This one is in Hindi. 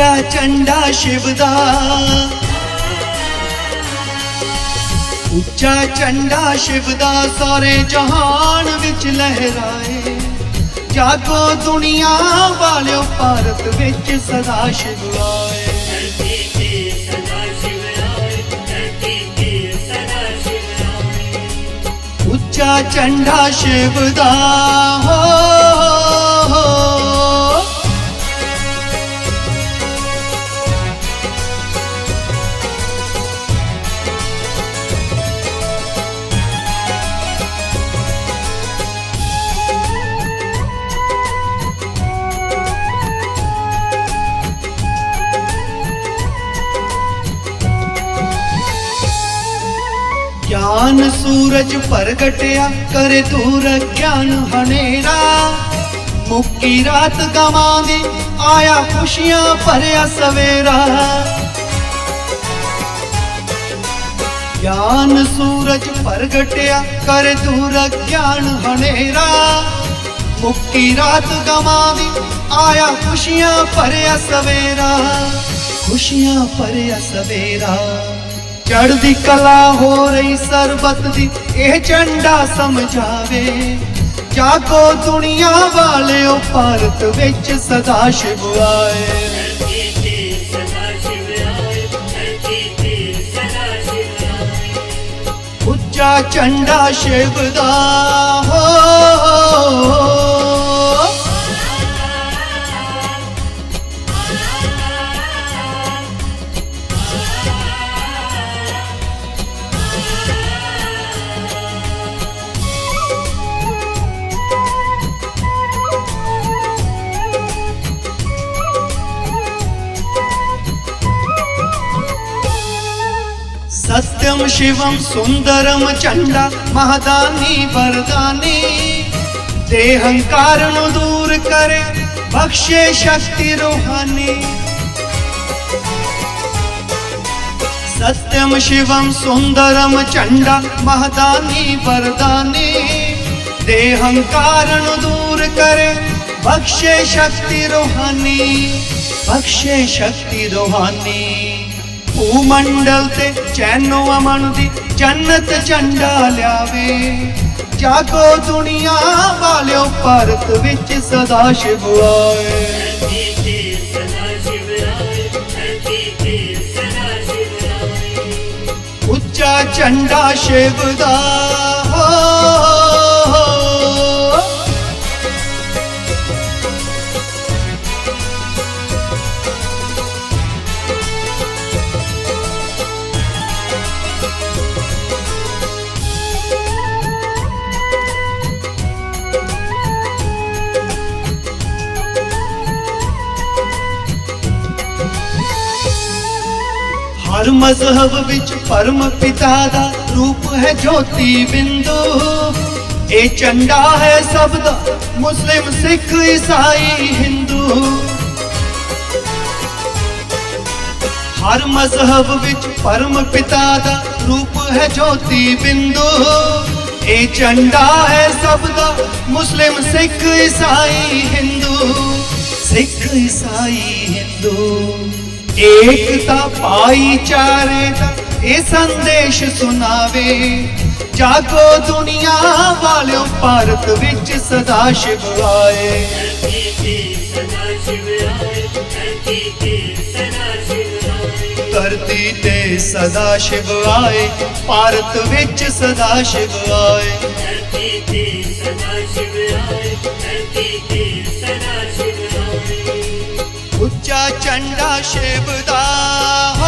ਉੱਚਾ ਝੰਡਾ शिव दा, ਉੱਚਾ ਝੰਡਾ शिव दा सारे जहान विच लहराए। जागो दुनिया वालियो भारत विच सदा शिव आए। ਉੱਚਾ ਝੰਡਾ शिव दा हो। ज्ञान सूरज प्रगटिया करे दूर ज्ञान हनेरा। मुक्की रात गवांदी आया खुशियां भरिया सवेरा। ज्ञान सूरज प्रगटिया करे दूर ज्ञान हनेरा। मुक्की रात गवांदी आया खुशियां भरिया सवेरा। खुशियां भरिया सवेरा। चढ़दी कला हो रही सरबत दी यह झंडा समझावे। जागो दुनिया वालियो भारत विच सदा शिव आए। ਉੱਚਾ झंडा शिव दा हो। सत्यम शिवम सुंदरम झंडा महादानी वरदानी। देहंकार नु दूर करे बख्शे शक्ति रूहानी। सत्यम शिवम सुंदरम झंडा महादानी वरदानी। देहंकार नु दूर करे बख्शे शक्ति रूहानी। बख्शे शक्ति रूहानी। भूमंडल ते चैनो अमन दी जन्नत झंडा ल्यावे। जागो दुनिया वालियो भारत विच सदा शिव आए। ਉੱਚਾ झंडा शिव दा हो। हर मजहब विच परम पिता दा रूप है ज्योति बिंदु। ए झंडा है सब दा मुस्लिम सिख ईसाई हिंदू। हर मजहब विच परम पिता दा रूप है ज्योति बिंदु। ए झंडा है सब दा मुस्लिम सिख ईसाई हिंदू। सिख ईसाई हिंदू। एकता भाईचारे दा ये संदेश सुनावे। जागो दुनिया वालियो भारत विच सदा शिव आए। धरती ते सदा शिव आए। भारत विच सदा शिव आए। ਉੱਚਾ ਝੰਡਾ शिव दा।